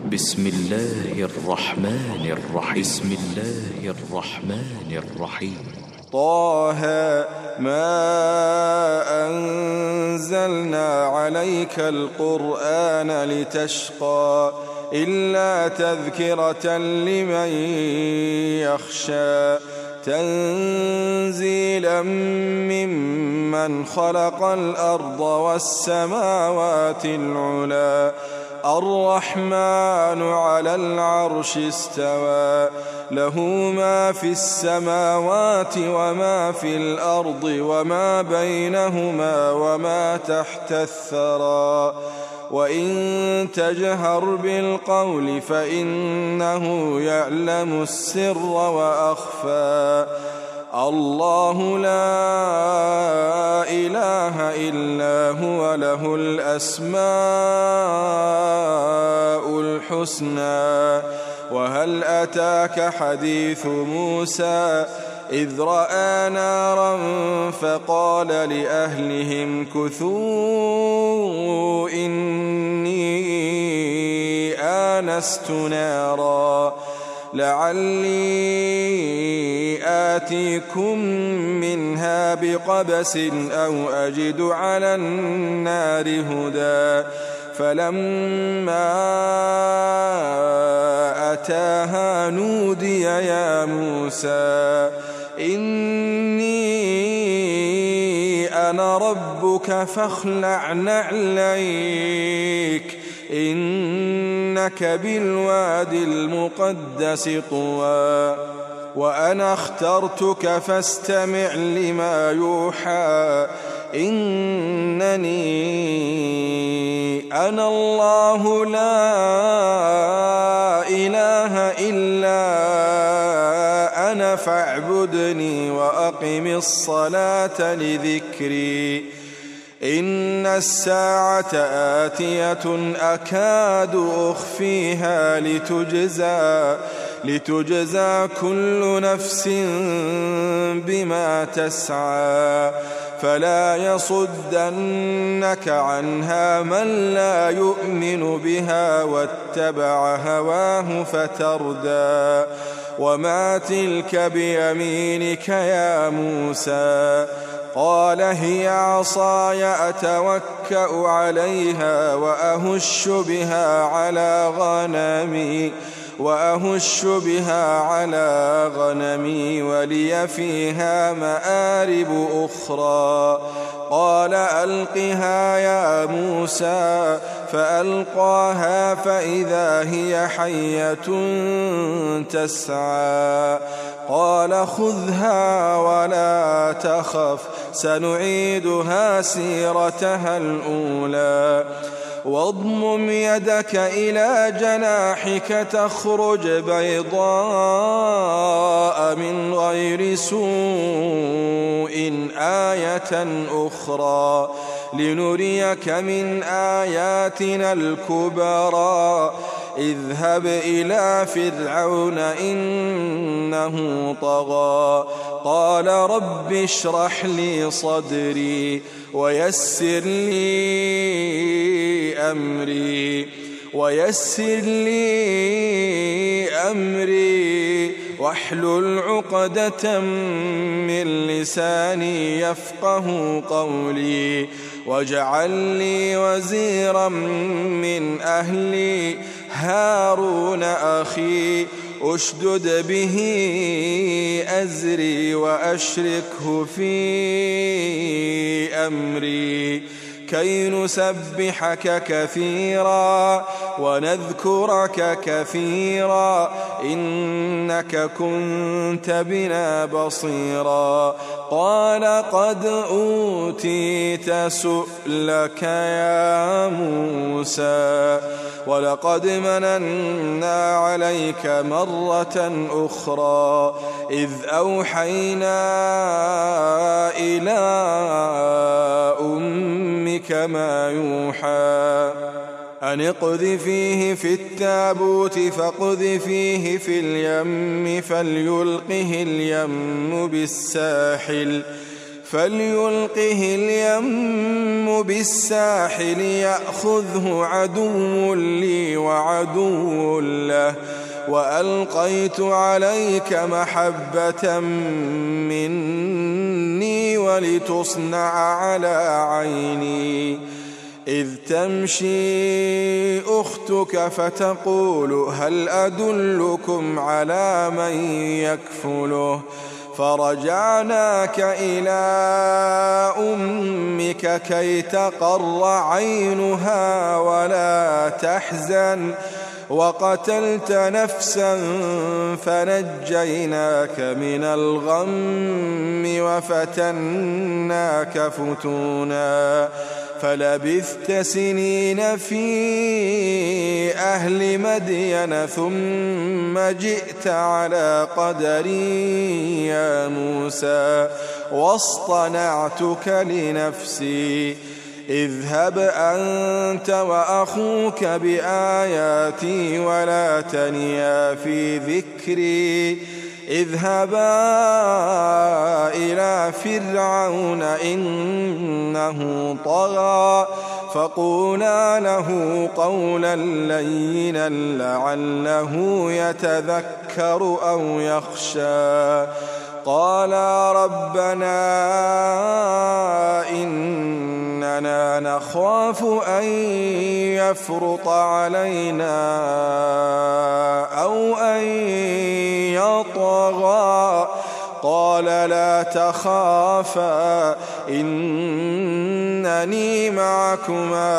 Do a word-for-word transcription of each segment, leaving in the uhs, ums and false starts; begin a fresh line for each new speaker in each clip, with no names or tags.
بسم الله الرحمن الرحيم بسم الله الرحمن الرحيم
طه ما أنزلنا عليك القرآن لتشقى إلا تذكرة لمن يخشى تنزيلا ممن خلق الأرض والسماوات العلى الرحمن على العرش استوى له ما في السماوات وما في الأرض وما بينهما وما تحت الثرى وإن تجهر بالقول فإنه يعلم السر وأخفى الله لا إله إلا هو له الأسماء الحسنى وهل أتاك حديث موسى إذ رأى نارا فقال لأهلهم كثوا إني آنست نارا لعلي آتيكم منها بقبس أو أجد على النار هدى فلما أتاها نودي يا موسى إني أنا ربك فاخلع نعليك إنك بالواد المقدس طوى وأنا اخترتك فاستمع لما يوحى إنني أنا الله لا إله إلا أنا فاعبدني وأقم الصلاة لذكري إن الساعة آتية أكاد أخفيها لتجزى لتجزى كل نفس بما تسعى فلا يصدنك عنها من لا يؤمن بها واتبع هواه فتردى وما تلك بيمينك يا موسى قال هي عصاي أتوكأ عليها وأهش بها على غنمي وأهش بها على غنمي ولي فيها مآرب أخرى قال ألقها يا موسى فألقاها فإذا هي حية تسعى قال خذها ولا تخف سنعيدها سيرتها الأولى واضمم يدك إلى جناحك تخرج بيضاء من غير سوء آية أخرى لنريك من آياتنا الكبرى اذهب إلى فرعون إنه طغى قال رب اشرح لي صدري ويسر لي أمري ويسر لي أمري واحلل عقدة من لساني يفقه قولي واجعل لي وزيرا من أهلي هارون أخي أشدد به أزري وأشركه في أمري كي نسبحك كثيرا ونذكرك كثيرا إنك كنت بنا بصيرا قال قد أوتيت سؤلك يا موسى ولقد مننا عليك مرة أخرى إذ أوحينا إلى أمك ما يوحى أن اقذفيه في التابوت فاقذفيه في اليم فليلقه اليم بالساحل فليلقه اليم بالساحل يأخذه عدو لي وعدو له وألقيت عليك محبة مني ولتصنع على عيني إذ تمشي أختك فتقول هل أدلكم على من يكفله فرجعناك إلى أمك كي تقر عينها ولا تحزن وقتلت نفسا فنجيناك من الغم وفتناك فتونا فلبثت سنين في أهل مدين ثم جئت على قدري يا موسى واصطنعتك لنفسي اذهب أنت وأخوك بآياتي ولا تنيا في ذكري اذهبا إلى فرعون إنه طغى فقولا له قولا لينا لعله يتذكر أو يخشى قالا ربنا إننا نخاف أن يفرط علينا أو أن يطغى قال لا تخافا إنني معكما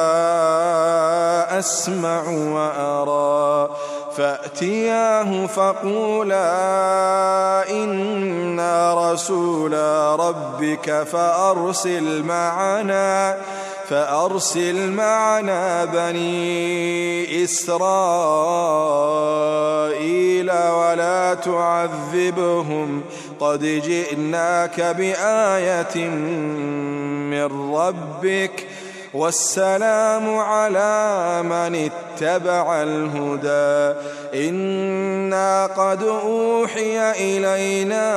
أسمع وأرى فأتياه فقولا إنا رسولا ربك فأرسل معنا فأرسل معنا بني إسرائيل ولا تعذبهم قد جئناك بآية من ربك والسلام على من اتبع الهدى إنا قد أوحي إلينا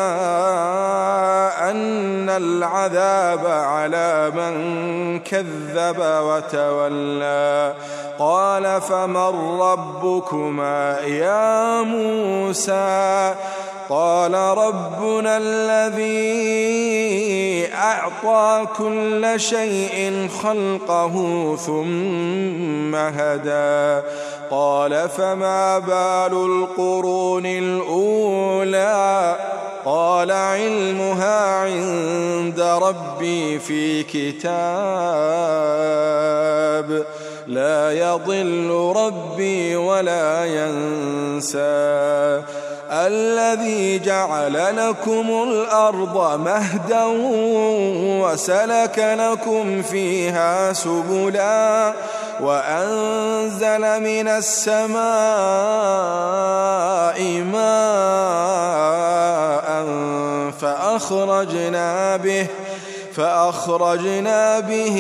أن العذاب على من كذب وتولى قال فمن ربكما يا موسى قال ربنا الذي أعطى كل شيء خلقه ثم هدى قال فما بال القرون الأولى قال علمها عند ربي في كتاب لا يضل ربي ولا ينسى الذي جعل لكم الأرض مهدا وسلك لكم فيها سبلا وأنزل من السماء ماء فأخرجنا به فأخرجنا به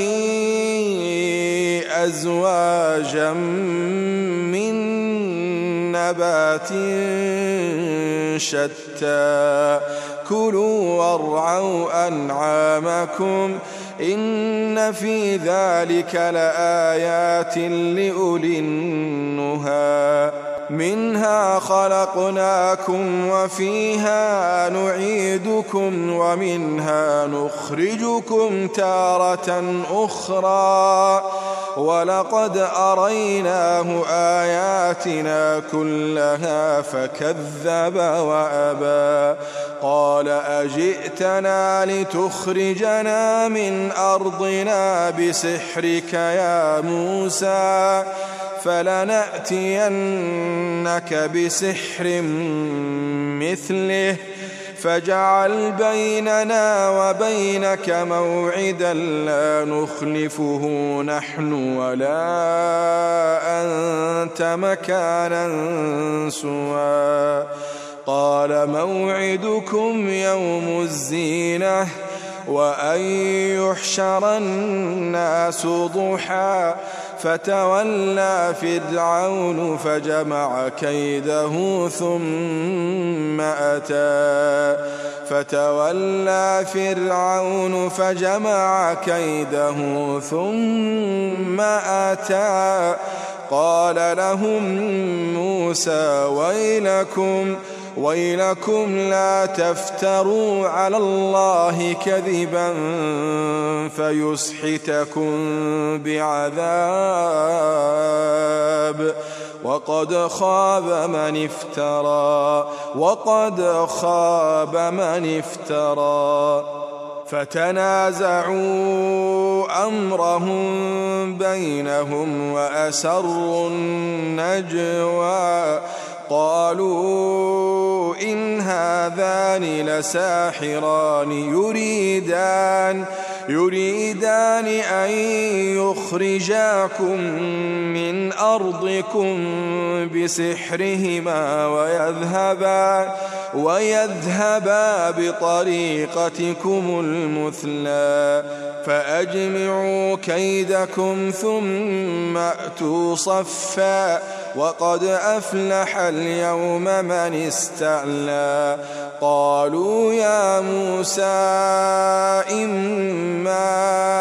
أزواجا من نبات شتى كلوا وارعوا أنعامكم إن في ذلك لآيات لأولي النهى منها خلقناكم وفيها نعيدكم ومنها نخرجكم تارة أخرى ولقد أريناه آياتنا كلها فكذب وأبى قال أجئتنا لتخرجنا من أرضنا بسحرك يا موسى فلنأتينك بسحر مثله فاجعل بيننا وبينك موعدا لا نخلفه نحن ولا أنت مكانا سوى قال موعدكم يوم الزينة وأن يحشر الناس ضحى فتولى فرعون فجمع كيده ثم أتى فتولى فرعون فجمع كيده ثم أتى قال لهم موسى ويلكم ويلكم لا تفتروا على الله كذبا فيسحتكم بعذاب وقد خاب من افترى وقد خاب من افترى فتنازعوا أمرهم بينهم وأسروا النجوى قالوا إن هذان لساحران يريدان يريدان أن يخرجاكم من أرضكم بسحرهما ويذهبا ويذهبا بطريقتكم المثلى فأجمعوا كيدكم ثم أتوا صفا وقد أفلح اليوم من استعلى قالوا يا موسى إما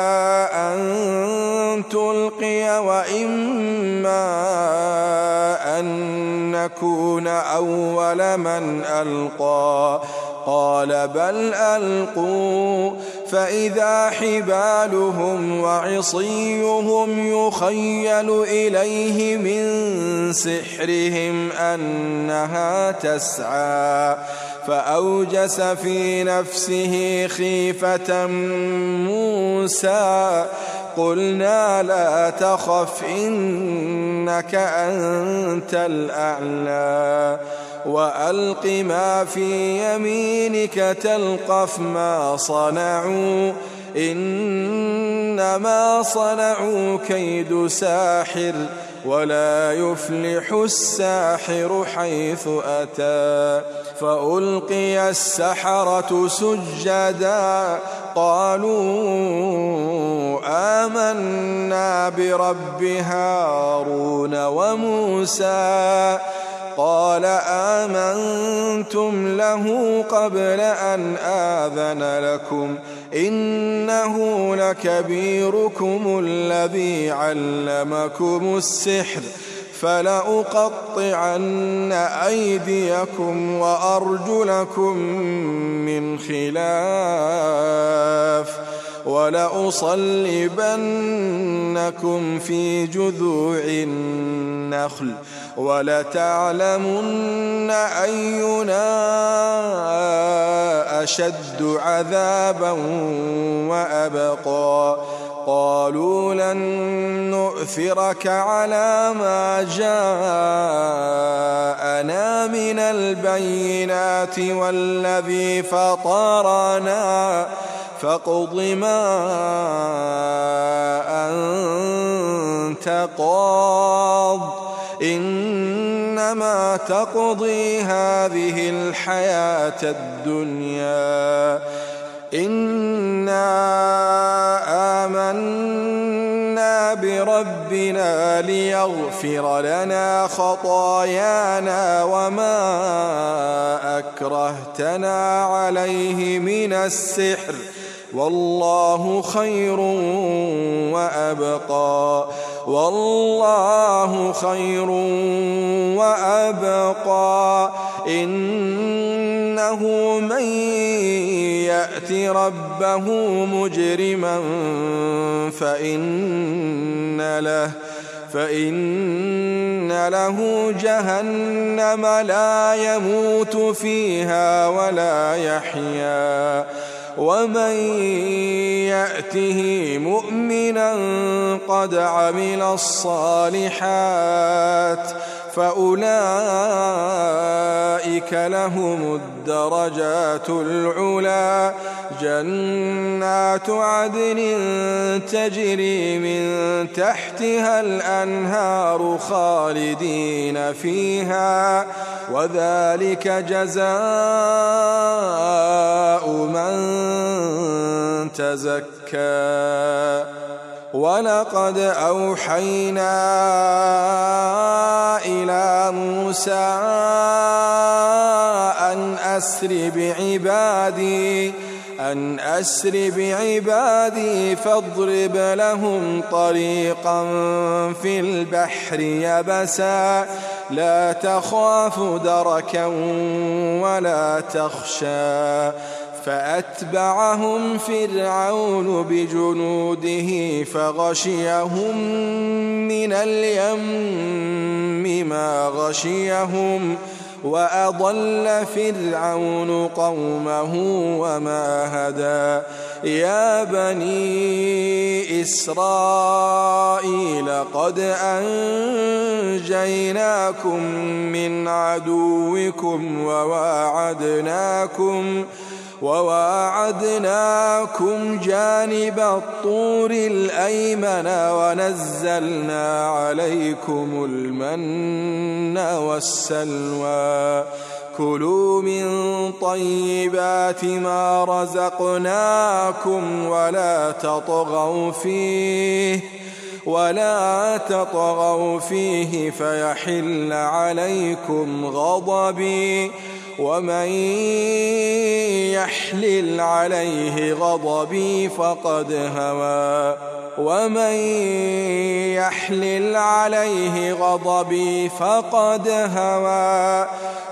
أن تلقي وإما أن نكون أول من ألقى قال بل ألقوا فإذا حبالهم وعصيهم يخيل إليه من سحرهم أنها تسعى فأوجس في نفسه خيفة موسى قلنا لا تخف إنك أنت الأعلى وألق ما في يمينك تلقف ما صنعوا إنما صنعوا كيد ساحر ولا يفلح الساحر حيث أتى فألقي السحرة سجدا قالوا آمنا برب هارون وموسى قال آمنتم له قبل أن آذن لكم إنه لكبيركم الذي علمكم السحر فلأقطعن أيديكم وأرجلكم من خلاف ولأصلبنكم في جذوع النخل ولتعلمن أينا أشد عذابا وأبقى قالوا لن نؤثرك على ما جاءنا من البينات والذي فطرنا فاقض ما أنت قاض إنما تقضي هذه الحياة الدنيا إنا آمنا بربنا ليغفر لنا خطايانا وما أكرهتنا عليه من السحر والله خير وأبقى والله خير وأبقى إنه من يأت ربه مجرما فإن له فإن له جهنم لا يموت فيها ولا يحيا ومن يأته مؤمنا قد عمل الصالحات فأولئك لهم الدرجات العلى جنات عدن تجري من تحتها الأنهار خالدين فيها وذلك جزاء من تزكى ولقد أوحينا إلى موسى أن أسر بعبادي أن أسر بعبادي فاضرب لهم طريقا في البحر يبسا لا تخاف دركا ولا تخشى فأتبعهم فرعون بجنوده فغشيهم من اليم ما غشيهم وأضل فرعون قومه وما هدى يا بني إسرائيل قد أنجيناكم من عدوكم وواعدناكم وواعدناكم جانب الطور الأيمن ونزلنا عليكم المن والسلوى كلوا من طيبات ما رزقناكم ولا تطغوا فيه ولا تطغوا فيه فيحل عليكم غضبي ومن يحلل عليه غضبي فقد هوى ومن يحلل عليه غضبي فقد هوى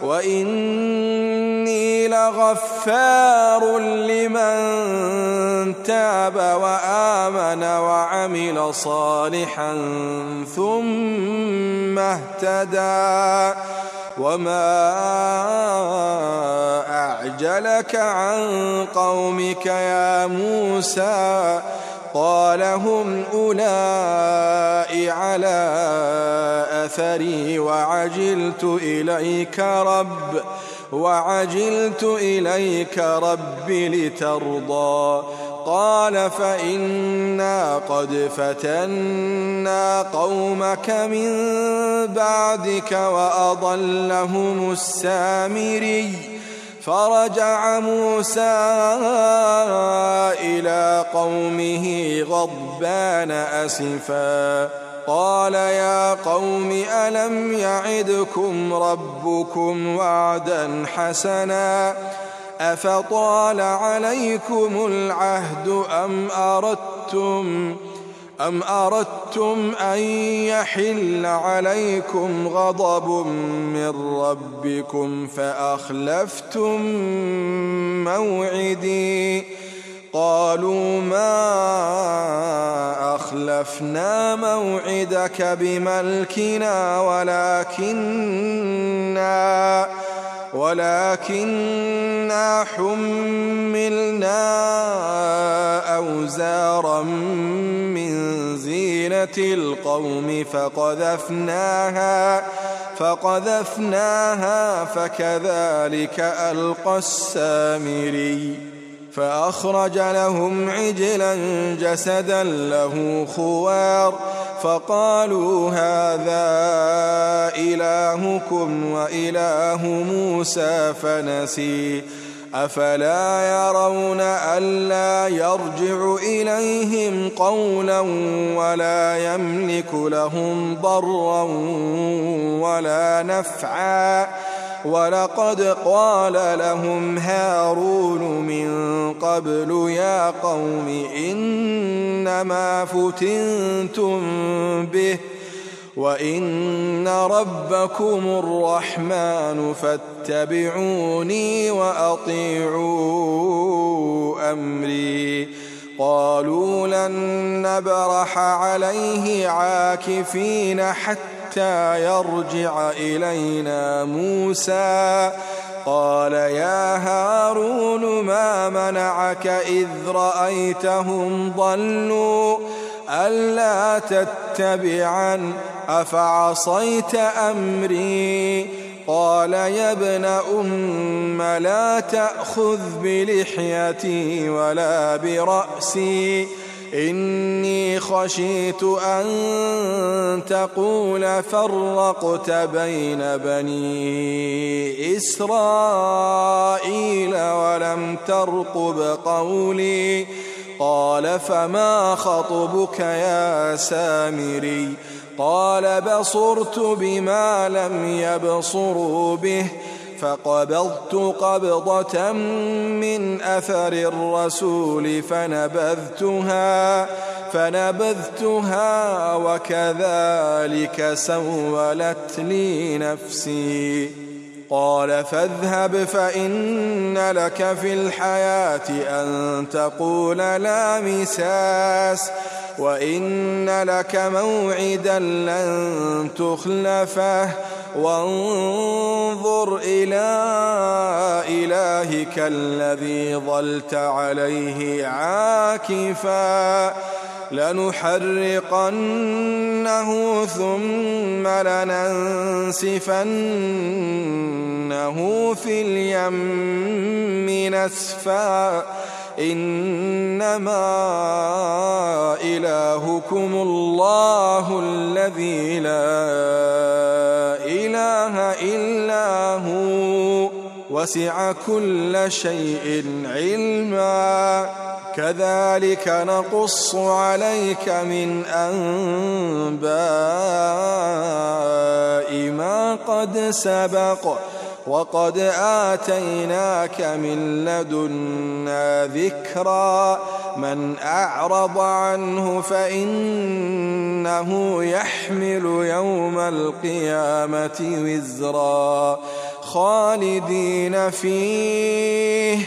وإني لغفار لمن تاب وآمن وعمل صالحا ثم اهتدى وما أعجلك عن قومك يا موسى قال هم أولئك على أثري وعجلت إليك رب وعجلت إليك رب لترضى قال فإنا قد فتنا قومك من بعدك وأضلهم السامري فرجع موسى إلى قومه غضبان أسفا قال يا قوم ألم يعدكم ربكم وعدا حسنا أفطال عليكم العهد أم أردتم أم أردتم أن يحل عليكم غضب من ربكم فأخلفتم موعدي قالوا ما أخلفنا موعدك بملكنا ولكننا ولكننا حملنا أوزارا من زينة القوم فقذفناها فقذفناها فكذلك ألقى السامري فأخرج لهم عجلا جسدا له خوار فقالوا هذا إلهكم وإله موسى فنسي أفلا يرون ألا يرجع إليهم قولا ولا يملك لهم ضرا ولا نفعا ولقد قال لهم هارون من قبل يا قوم إنما فتنتم به وإن ربكم الرحمن فاتبعوني وأطيعوا أمري قالوا لن نبرح عليه عاكفين حتى يرجع إلينا موسى قال يا هارون ما منعك إذ رأيتهم ضلوا ألا تتبعن أفعصيت أمري قال يا ابن أم لا تأخذ بلحيتي ولا برأسي إني خشيت أن تقول فرقت بين بني إسرائيل ولم ترقب قولي قال فما خطبك يا سامري قال بصرت بما لم يبصروا به فقبضت قبضة من أثر الرسول فنبذتها فنبذتها وكذلك سولت لي نفسي قال فاذهب فإن لك في الحياة أن تقول لا مساس وإن لك موعدا لن تخلفه وانظر إلى إلهك الذي ظلت عليه عاكفا لنحرقنه ثم لننسفنه في اليم نسفا إنما إلهكم الله الذي لا إله إلا هو وسع كل شيء علما كذلك نقص عليك من أنباء ما قد سبق وقد آتيناك من لدنا ذكرا من أعرض عنه فإنه يحمل يوم القيامة وزرا خالدين فيه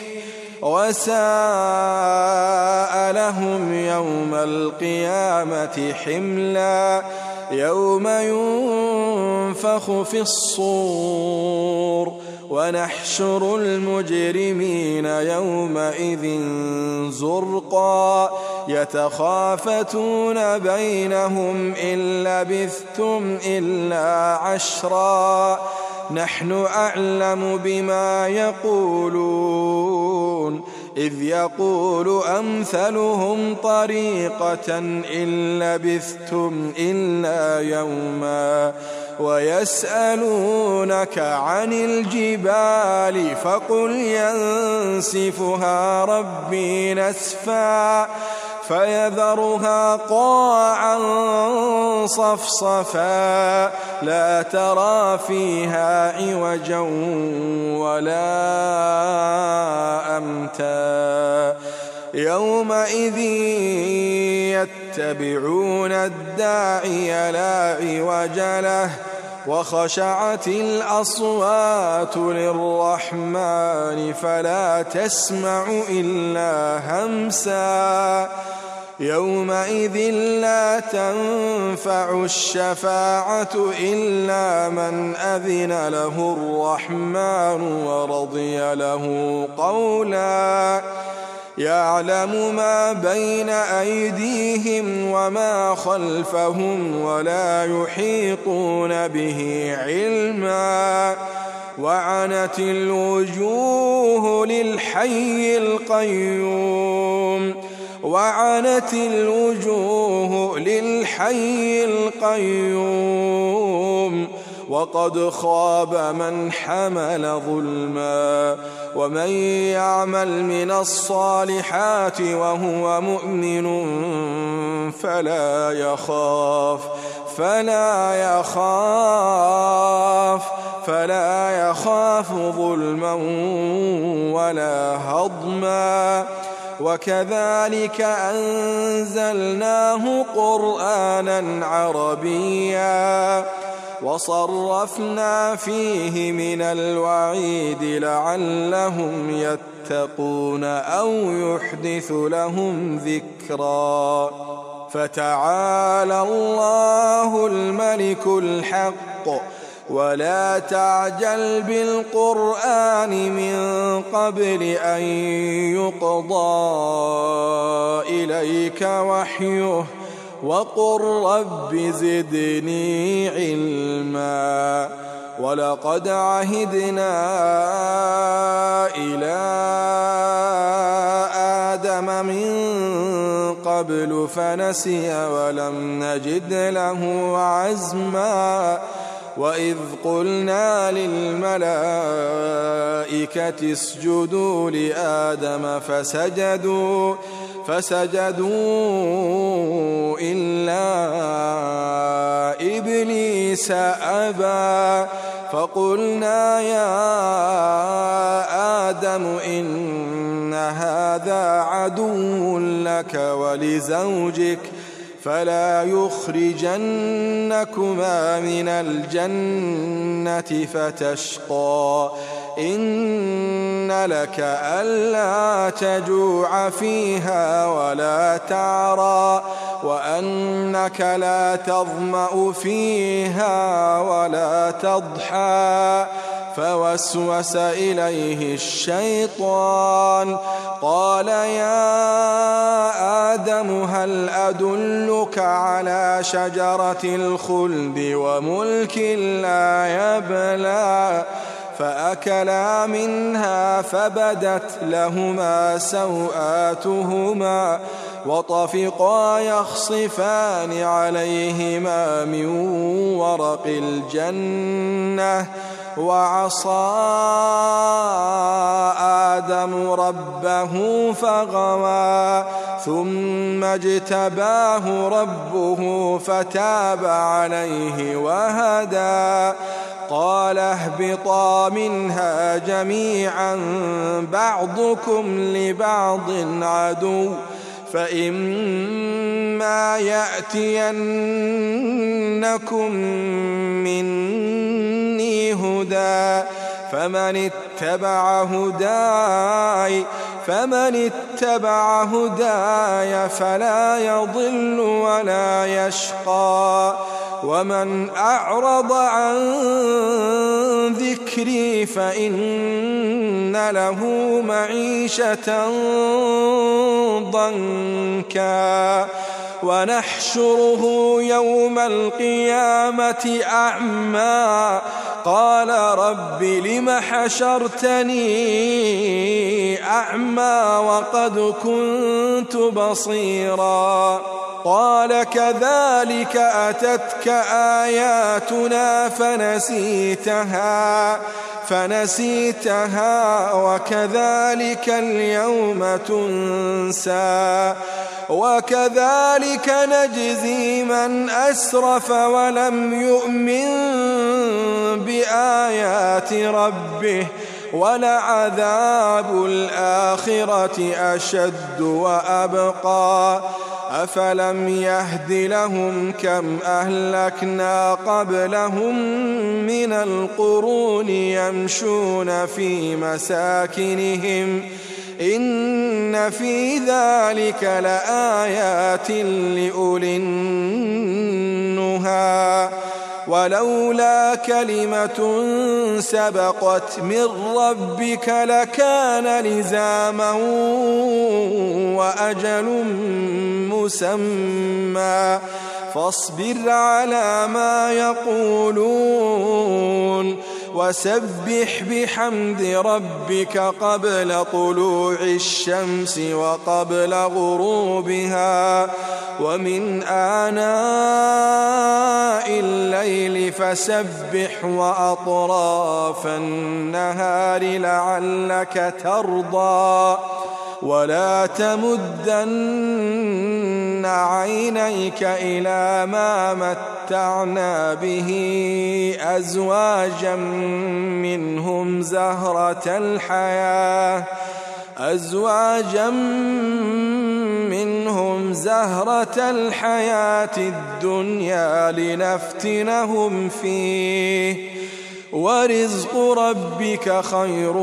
وساء لهم يوم القيامة حملا يوم ينفخ في الصور ونحشر المجرمين يومئذ زرقا يتخافتون بينهم إن لبثتم إلا عشرا نحن أعلم بما يقولون إذ يقول أمثلهم طريقة إن لبثتم إلا يوما ويسألونك عن الجبال فقل ينسفها ربي نسفا فيذرها قاعا صفصفا لا ترى فيها عوجا ولا أمتا يومئذ يتبعون الداعي لا عوج له وخشعت الأصوات للرحمن فلا تسمع إلا همسا يومئذ لا تنفع الشفاعة إلا من أذن له الرحمن ورضي له قولا يعلم ما بين أيديهم وما خلفهم ولا يحيطون به علما وعنت الوجوه للحي القيوم وعنت الوجوه للحي القيوم وقد خاب من حمل ظلما ومن يعمل من الصالحات وهو مؤمن فلا يخاف فلا يخاف فلا يخاف ظلما ولا هضما وكذلك أنزلناه قرآنا عربيا وصرفنا فيه من الوعيد لعلهم يتقون أو يحدث لهم ذكرا فتعالى الله الملك الحق ولا تعجل بالقرآن من قبل أن يقضى إليك وحيه وقل رب زدني علما ولقد عهدنا إلى آدم من قبل فنسي ولم نجد له عزما وإذ قلنا للملائكة اسجدوا لآدم فسجدوا فسجدوا إلا إبليس أبى فقلنا يا آدم إن هذا عدو لك ولزوجك فلا يخرجنكما من الجنة فتشقى إن لك ألا تجوع فيها ولا تعرى وأنك لا تظمأ فيها ولا تضحى فوسوس إليه الشيطان قال يا آدم هل أدلك على شجرة الخلد وملك لا يبلى فأكلا منها فبدت لهما سوآتهما وطفقا يخصفان عليهما من ورق الجنة وعصى آدم ربه فغوى ثم اجتباه ربه فتاب عليه وهدى قال اهبطا منها جميعا بعضكم لبعض عدو فإما يأتينكم مني هدى فمن اتبع هداي فمن اتبع هداي فلا يضل ولا يشقى ومن أعرض عن ذكري فإن له معيشة ضنكا ونحشره يوم القيامة أعمى قال رب لم حشرتني أعمى وقد كنت بصيرا قال كذلك أتتك آياتنا فنسيتها فنسيتها وكذلك اليوم تنسى وكذلك نجزي من أسرف ولم يؤمن بآيات ربه ولعذاب الآخرة أشد وأبقى أفلم يهد لهم كم أهلكنا قبلهم من القرون يمشون في مساكنهم إن في ذلك لآيات لأولي النهى ولولا كلمة سبقت من ربك لكان لزاما وأجل مسمى فاصبر على ما يقولون وسبح بحمد ربك قبل طلوع الشمس وقبل غروبها ومن آناء الليل فسبح وأطراف النهار لعلك ترضى ولا تمدن عينيك إلى ما متعنا به أزواجا منهم زهرة الحياة أزواجا منهم زهرة الحياة الدنيا لنفتنهم فيه ورزق ربك خير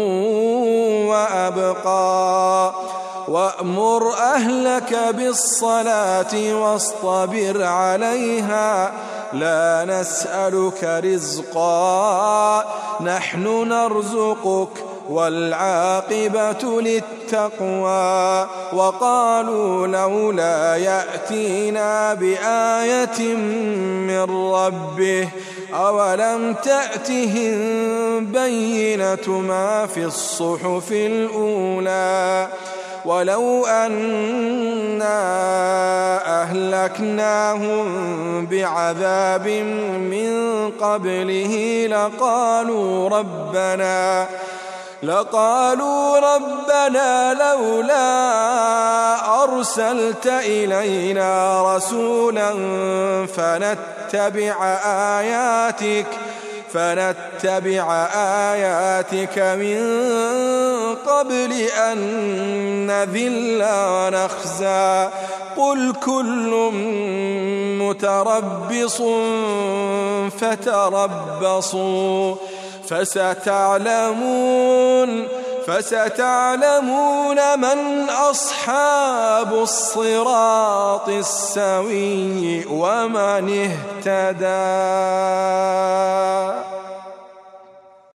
وأبقى وأمر أهلك بالصلاة واصطبر عليها لا نسألك رزقا نحن نرزقك والعاقبة للتقوى وقالوا لولا يأتينا بآية من ربه أولم تأتهم بينة ما في الصحف الأولى ولو أنا أهلكناهم بعذاب من قبله لقالوا ربنا لقالوا ربنا لولا أرسلت إلينا رسولا فنتبع آياتك فنتبع آياتك من قبل أن نذل ونخزى قل كل متربص فتربصوا فستعلمون فستعلمون من أصحاب الصراط السوي ومن اهتدى.